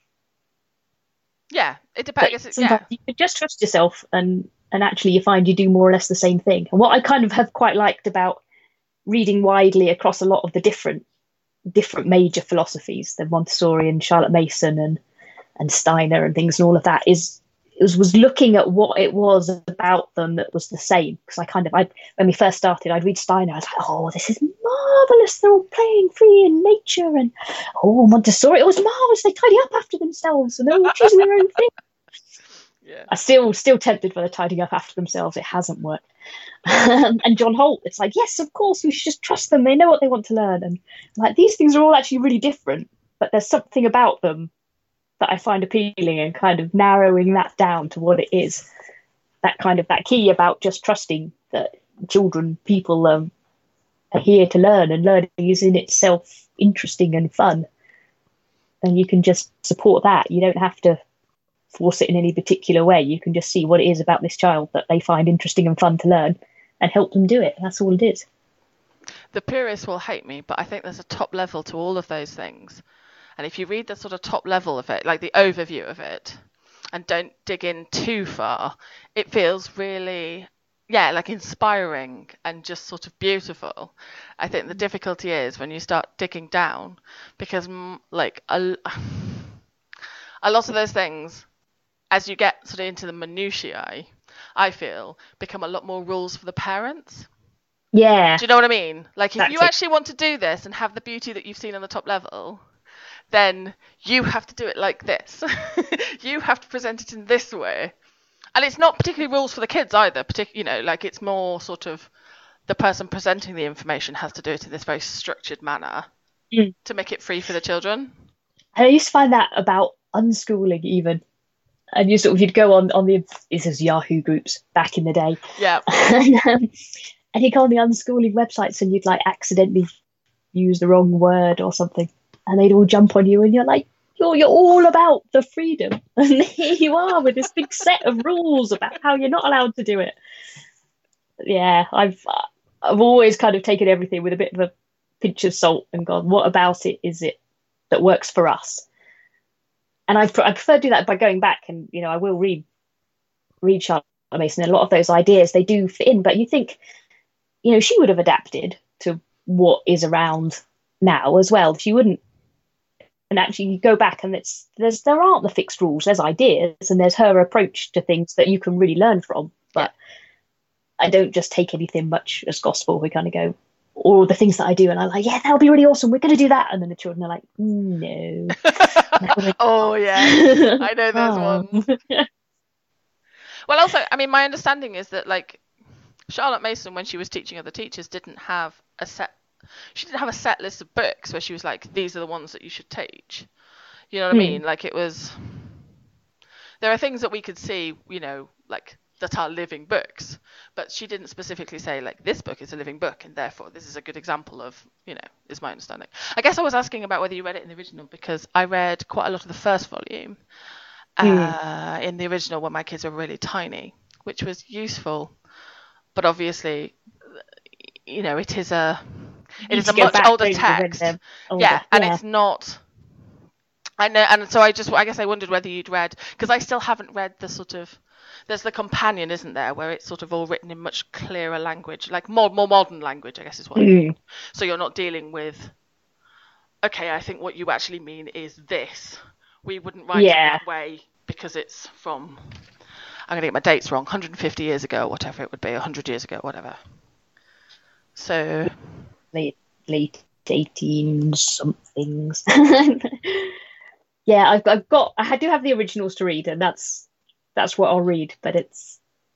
Yeah, it depends. Sometimes you can just trust yourself, and actually you find you do more or less the same thing. And what I kind of have quite liked about reading widely across a lot of the different major philosophies, the Montessori and Charlotte Mason, and and Steiner and things and all of that was looking at what it was about them that was the same. Because when we first started, I'd read Steiner, I was like, oh, this is marvellous. They're all playing free in nature. And oh, Montessori, it was marvellous. They tidy up after themselves and they're all choosing their own thing. Yeah. I'm still tempted by the tidying up after themselves. It hasn't worked. And John Holt, it's like, yes, of course, we should just trust them. They know what they want to learn. And like, these things are all actually really different, but there's something about them that I find appealing, and kind of narrowing that down to what it is. That key about just trusting that people are here to learn, and learning is in itself interesting and fun. And you can just support that. You don't have to force it in any particular way. You can just see what it is about this child that they find interesting and fun to learn and help them do it. That's all it is. The purists will hate me, but I think there's a top level to all of those things. And if you read the sort of top level of it, like the overview of it, and don't dig in too far, it feels really, like inspiring and just sort of beautiful. I think the difficulty is when you start digging down, because like a lot of those things, as you get sort of into the minutiae, I feel, become a lot more rules for the parents. Yeah. Do you know what I mean? Like, if you actually want to do this and have the beauty that you've seen on the top level, then you have to do it like this. You have to present it in this way. And it's not particularly rules for the kids either. Like, it's more sort of the person presenting the information has to do it in this very structured manner to make it free for the children. And I used to find that about unschooling even. And you'd go on this is Yahoo groups back in the day. Yeah. And you go on the unschooling websites and you'd like accidentally use the wrong word or something, and they'd all jump on you, and you're like, you're all about the freedom, and here you are with this big set of rules about how you're not allowed to do it. Yeah, I've always kind of taken everything with a bit of a pinch of salt and gone, what about it is it that works for us? And I prefer to do that by going back, and I will read Charlotte Mason. A lot of those ideas, they do fit in, but you think, she would have adapted to what is around now as well. She wouldn't. And actually, you go back, and there aren't the fixed rules. There's ideas, and there's her approach to things that you can really learn from. But I don't just take anything much as gospel. We kind of go, all the things that I do, and I'm like, yeah, that'll be really awesome. We're going to do that. And then the children are like, no. Oh, yeah. I know those ones. Well, also, I mean, my understanding is that, like, Charlotte Mason, when she was teaching other teachers, didn't have a set list of books where she was like, these are the ones that you should teach. You know what I mean? Like, it was, there are things that we could see, like, that are living books, but she didn't specifically say, like, this book is a living book and therefore this is a good example of, is my understanding. I guess I was asking about whether you read it in the original, because I read quite a lot of the first volume in the original when my kids were really tiny, which was useful, but obviously, it is a much older text. And it's not. I know, and so I guess I wondered whether you'd read, because I still haven't read the sort of. There's the companion, isn't there, where it's sort of all written in much clearer language, like more modern language, I guess is what I mean. So you're not dealing with, okay, I think what you actually mean is this. We wouldn't write it that way because it's from, I'm going to get my dates wrong, 150 years ago, whatever it would be, 100 years ago, whatever. So... Late 18 somethings. Yeah, I do have the originals to read, and that's what I'll read. But it's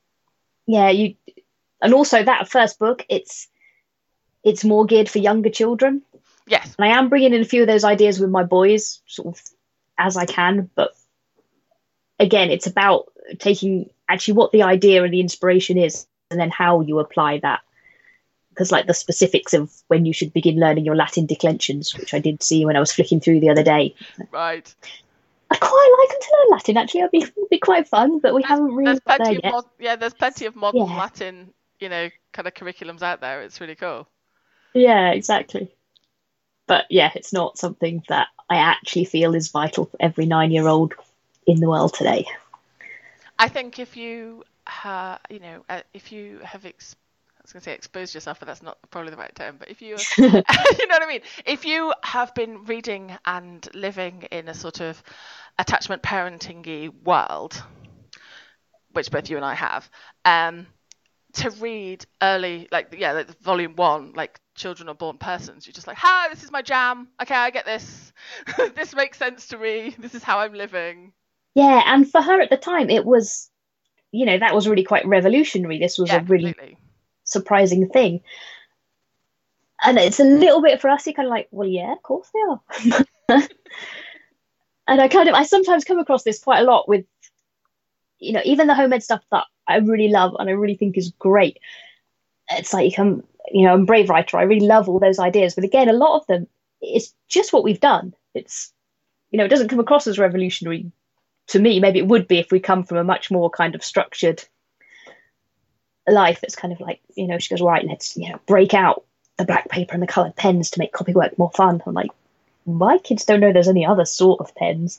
and also that first book, it's more geared for younger children. Yes, and I am bringing in a few of those ideas with my boys, sort of as I can. But again, it's about taking actually what the idea and the inspiration is, and then how you apply that. Because like the specifics of when you should begin learning your Latin declensions, which I did see when I was flicking through the other day. Right. I quite like them to learn Latin, actually. It'd be quite fun, but haven't really got there yet. There's plenty of modern Latin, kind of curriculums out there. It's really cool. Yeah, exactly. But yeah, it's not something that I actually feel is vital for every 9-year-old in the world today. I think if you, was going to say expose yourself, but that's not probably the right term. But if you, you know what I mean? If you have been reading and living in a sort of attachment parenting-y world, which both you and I have, to read early, like volume 1, like Children Are Born Persons, you're just like, hi, this is my jam. Okay, I get this. This makes sense to me. This is how I'm living. Yeah, and for her at the time, it was, that was really quite revolutionary. This was a really completely surprising thing. And it's a little bit for us, you're kind of like, well, yeah, of course they are. And I sometimes come across this quite a lot with, even the home ed stuff that I really love and I really think is great. It's like, I'm a Brave writer. I really love all those ideas. But again, a lot of them, it's just what we've done. It's, it doesn't come across as revolutionary to me. Maybe it would be if we come from a much more kind of structured life. It's kind of like, she goes, right, let's, break out the black paper and the coloured pens to make copywork more fun. I'm like, my kids don't know there's any other sort of pens.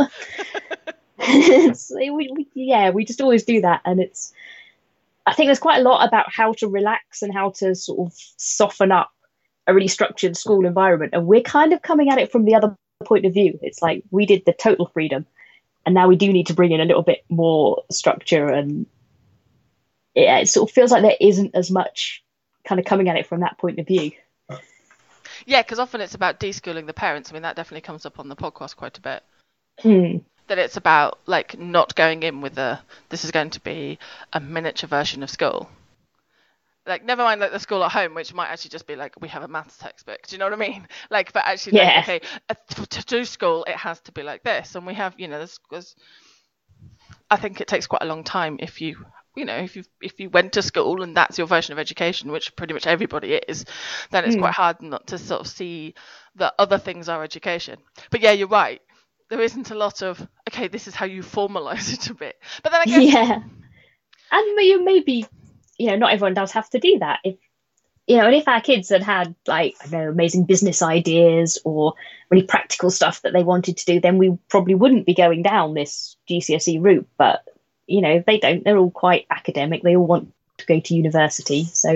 We just always do that. And I think there's quite a lot about how to relax and how to sort of soften up a really structured school environment. And we're kind of coming at it from the other point of view. It's like we did the total freedom, and now we do need to bring in a little bit more structure. And it sort of feels like there isn't as much kind of coming at it from that point of view. Yeah, because often it's about deschooling the parents. I mean, that definitely comes up on the podcast quite a bit. That it's about like not going in with this is going to be a miniature version of school. Like, never mind like the school at home, which might actually just be like, we have a maths textbook. Do you know what I mean? Like, but actually, like, okay, to do school, it has to be like this. And we have, there's I think it takes quite a long time if you went to school and that's your version of education, which pretty much everybody is, then it's quite hard not to sort of see that other things are education. But yeah, you're right. There isn't a lot of, okay, this is how you formalize it a bit. But then I guess... Yeah. And maybe, not everyone does have to do that. If, and if our kids had like, I don't know, amazing business ideas or really practical stuff that they wanted to do, then we probably wouldn't be going down this GCSE route. But, they don't. They're all quite academic. They all want to go to university. So,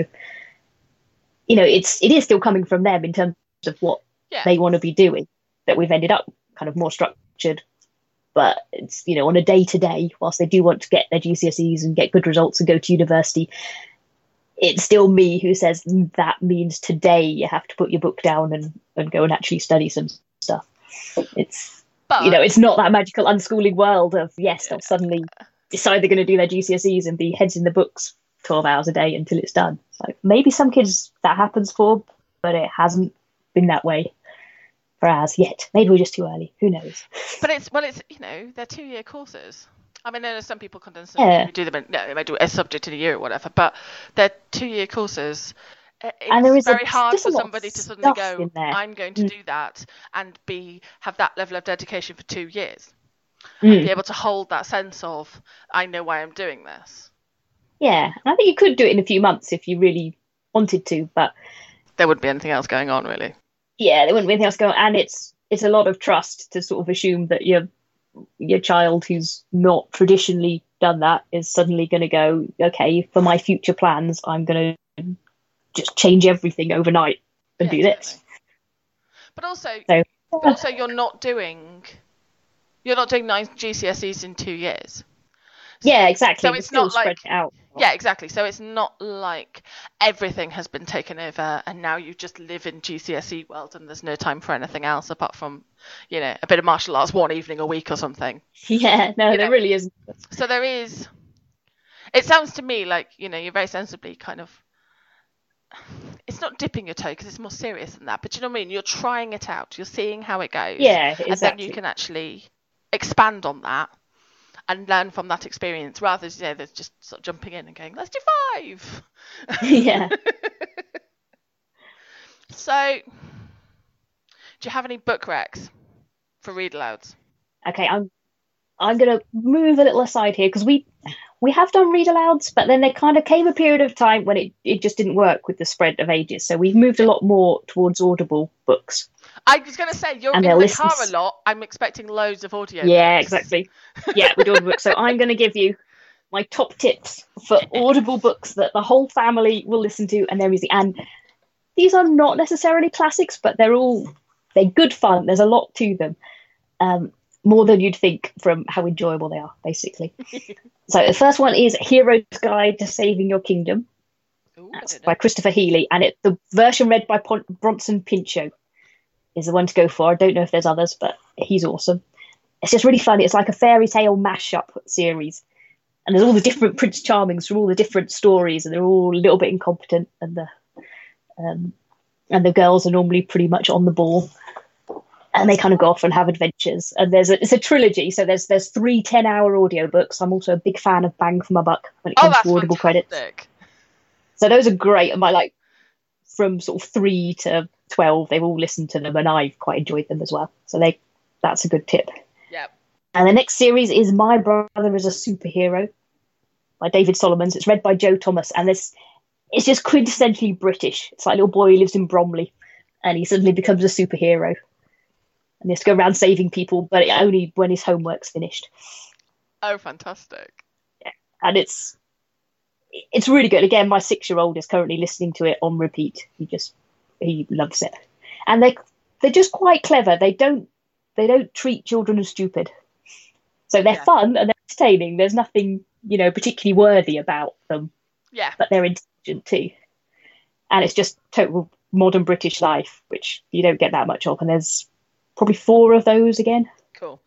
it is still coming from them in terms of what they want to be doing, that we've ended up kind of more structured. But it's, on a day-to-day, whilst they do want to get their GCSEs and get good results and go to university, it's still me who says that means today you have to put your book down and go and actually study some stuff. It's not that magical unschooling world of, they'll suddenly decide they're going to do their GCSEs and be heads in the books 12 hours a day until it's done. So maybe some kids that happens for, but it hasn't been that way for ours yet. Maybe we're just too early. Who knows? But it's they're 2-year courses. I mean, I know some people condense them, do them. They might do a subject in a year or whatever. But they're 2-year courses. It's very hard for somebody to suddenly go, I'm going to do that and have that level of dedication for 2 years. And be able to hold that sense of, I know why I'm doing this. Yeah, and I think you could do it in a few months if you really wanted to, but there wouldn't be anything else going on, really. Yeah, there wouldn't be anything else going on, and it's a lot of trust to sort of assume that your child who's not traditionally done that is suddenly going to go, okay, for my future plans, I'm going to just change everything overnight and do this. But also, you're not doing 9 GCSEs in 2 years. Yeah, exactly. So it's not like it out. Yeah, exactly. So it's not like everything has been taken over and now you just live in GCSE world and there's no time for anything else apart from, a bit of martial arts one evening a week or something. Yeah, no, there really isn't. So there is. It sounds to me like, you're very sensibly kind of. It's not dipping your toe because it's more serious than that. But you know what I mean? You're trying it out. You're seeing how it goes. Yeah, exactly. And then you can actually expand on that and learn from that experience rather than just sort of jumping in and going, let's do 5. Yeah. So, do you have any book recs for read alouds? Okay, I'm going to move a little aside here because we have done read alouds, but then there kind of came a period of time when it just didn't work with the spread of ages. So we've moved a lot more towards Audible books. I was going to say, you're in the car a lot. I'm expecting loads of audio. Yeah, exactly. Yeah, we do audiobooks. So I'm going to give you my top tips for Audible books that the whole family will listen to and they're easy. And these are not necessarily classics, but they're good fun. There's a lot to them, more than you'd think from how enjoyable they are, basically. So the first one is Hero's Guide to Saving Your Kingdom. Ooh, That's by Christopher Healy, and the version read by Bronson Pinchot is the one to go for. I don't know if there's others, but he's awesome. It's just really fun. It's like a fairy tale mashup series. And there's all the different Prince Charmings from all the different stories, and they're all a little bit incompetent, and the girls are normally pretty much on the ball, and they kind of go off and have adventures. And it's a trilogy, so there's 3 10-hour audiobooks. I'm also a big fan of Bang for My Buck when it comes to Audible credits. So those are great, and from sort of 3 to 12, they've all listened to them, and I've quite enjoyed them as well. So that's a good tip. Yep. And the next series is My Brother is a Superhero by David Solomons. It's read by Joe Thomas, and it's just quintessentially British. It's like a little boy who lives in Bromley, and he suddenly becomes a superhero. And he has to go around saving people, but only when his homework's finished. Oh, fantastic. Yeah. And it's really good. Again, my 6-year-old is currently listening to it on repeat. He loves it. And they're just quite clever. They don't treat children as stupid. So they're fun and they're entertaining. There's nothing, particularly worthy about them. Yeah. But they're intelligent too. And it's just total modern British life, which you don't get that much of. And there's probably 4 of those again. Cool.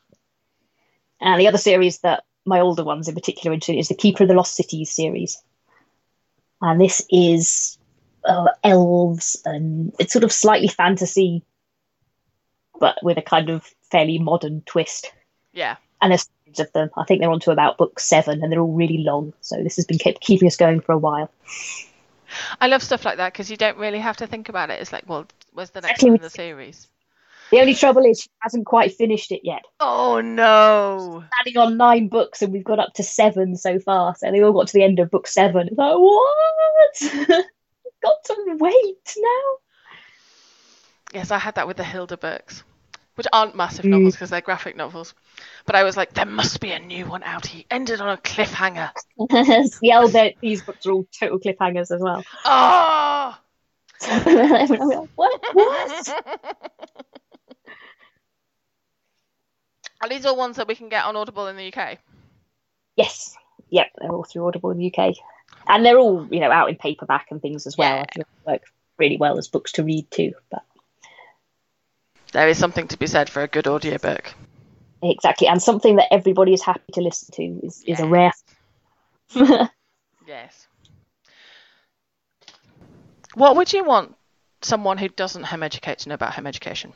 And the other series that my older ones in particular are into is the Keeper of the Lost Cities series. And this is elves, and it's sort of slightly fantasy, but with a kind of fairly modern twist. Yeah. And there's hundreds of them. I think they're on to about book 7, and they're all really long. So this has been keeping us going for a while. I love stuff like that because you don't really have to think about it. It's like, well, where's the next one in the series? The only trouble is she hasn't quite finished it yet. Oh, no. Standing on 9 books, and we've got up to 7 so far. So they all got to the end of book 7. It's like, what? Got to wait now. Yes, I had that with the Hilda books, which aren't massive novels because they're graphic novels. But I was like, there must be a new one out. He ended on a cliffhanger. These books are all total cliffhangers as well. Oh! What? Are these all ones that we can get on Audible in the UK? Yes. Yep, they're all through Audible in the UK. And they're all, out in paperback and things as well. Yeah. I think they work really well as books to read too. But there is something to be said for a good audiobook. Exactly. And something that everybody is happy to listen to is a rare. Yes. What would you want someone who doesn't home educate to know about home education?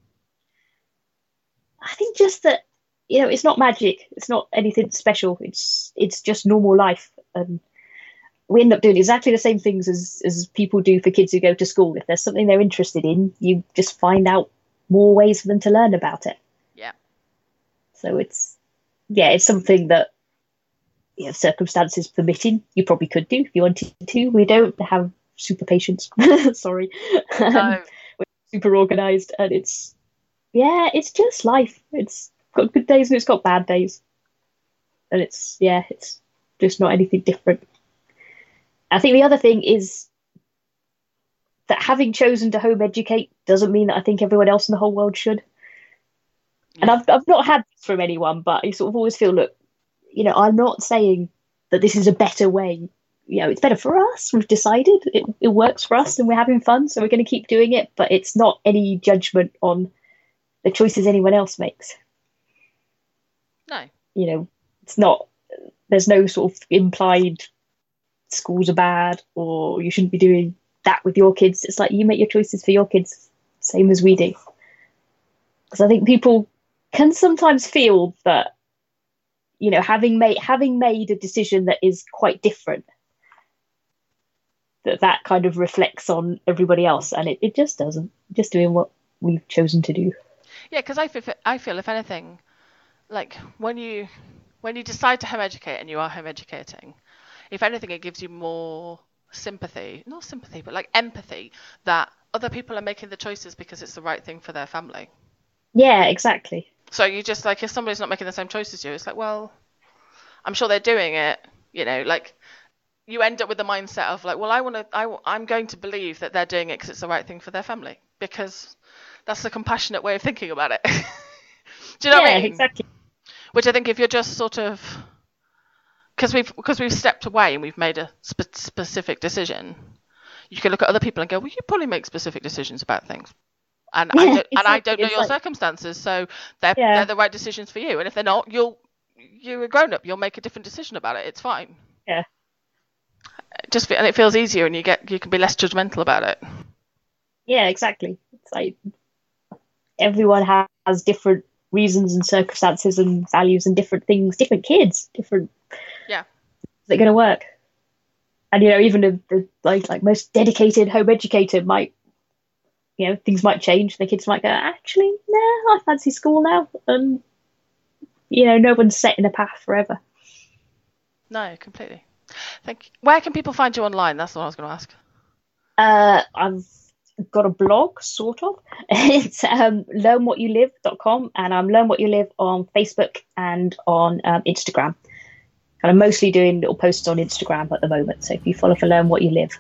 I think just that, it's not magic. It's not anything special. It's just normal life. And we end up doing exactly the same things as people do for kids who go to school. If there's something they're interested in, you just find out more ways for them to learn about it. Yeah. So it's something that, circumstances permitting, you probably could do if you wanted to. We don't have super patience. Sorry. No. We're super organised, and it's just life. It's got good days and it's got bad days. And it's just not anything different. I think the other thing is that having chosen to home educate doesn't mean that I think everyone else in the whole world should. And I've not had this from anyone, but I sort of always feel, look, I'm not saying that this is a better way. It's better for us. We've decided it works for us and we're having fun, so we're going to keep doing it. But it's not any judgment on the choices anyone else makes. No. It's not, there's no sort of implied schools are bad or you shouldn't be doing that with your kids. It's like you make your choices for your kids, same as we do. Because I think people can sometimes feel that, having made a decision that is quite different, that kind of reflects on everybody else, and it just doesn't. Just doing what we've chosen to do. Yeah, because I feel if anything, like when you decide to home educate and you are home educating, if anything, it gives you more not sympathy, but like empathy that other people are making the choices because it's the right thing for their family. Yeah, exactly. So you just like, if somebody's not making the same choice as you, it's like, well, I'm sure they're doing it, you know, like you end up with the mindset of like, well, I'm going to believe that they're doing it because it's the right thing for their family, because that's the compassionate way of thinking about it. Do you know what I mean? Exactly. Which I think if you're just sort of, because we've stepped away and we've made a specific decision, you can look at other people and go, well, you probably make specific decisions about things. And I don't know your circumstances, so they're the right decisions for you. And if they're not, you're a grown up. You'll make a different decision about it. It's fine. Yeah. And it feels easier, and you can be less judgmental about it. Yeah, exactly. It's like everyone has different reasons and circumstances and values and different things, different kids, different. Yeah. They're going to work, and you know, even the like most dedicated home educator might, you know, things might change. The kids might go, actually, no, I fancy school now, and you know, no one's set in a path forever. No, completely. Where can people find you online? That's what I was going to ask. I've got a blog, sort of. It's learnwhatyoulive.com, and I'm Learn What You Live on Facebook and on Instagram. And I'm mostly doing little posts on Instagram at the moment. So if you follow for Learn What You Live.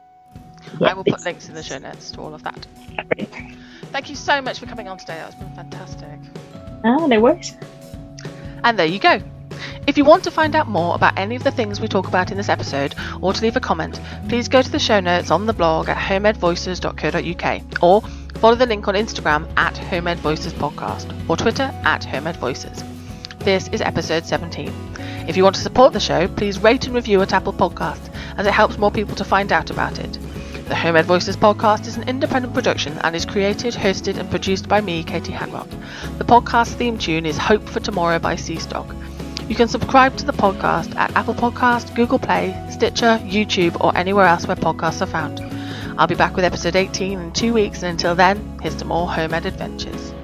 I will put links in the show notes to all of that. Thank you so much for coming on today. That's been fantastic. Oh, no worries. And there you go. If you want to find out more about any of the things we talk about in this episode, or to leave a comment, please go to the show notes on the blog at homeedvoices.co.uk, or follow the link on Instagram at homeedvoicespodcast, or Twitter at homeedvoices. This is episode 17. If you want to support the show, please rate and review at Apple Podcasts, as it helps more people to find out about it. The Home Ed Voices podcast is an independent production and is created, hosted and produced by me, Katie Hanrock. The podcast theme tune is Hope for Tomorrow by Seastock. You can subscribe to the podcast at Apple Podcasts, Google Play, Stitcher, YouTube, or anywhere else where podcasts are found. I'll be back with episode 18 in 2 weeks, and until then, here's to more home ed adventures.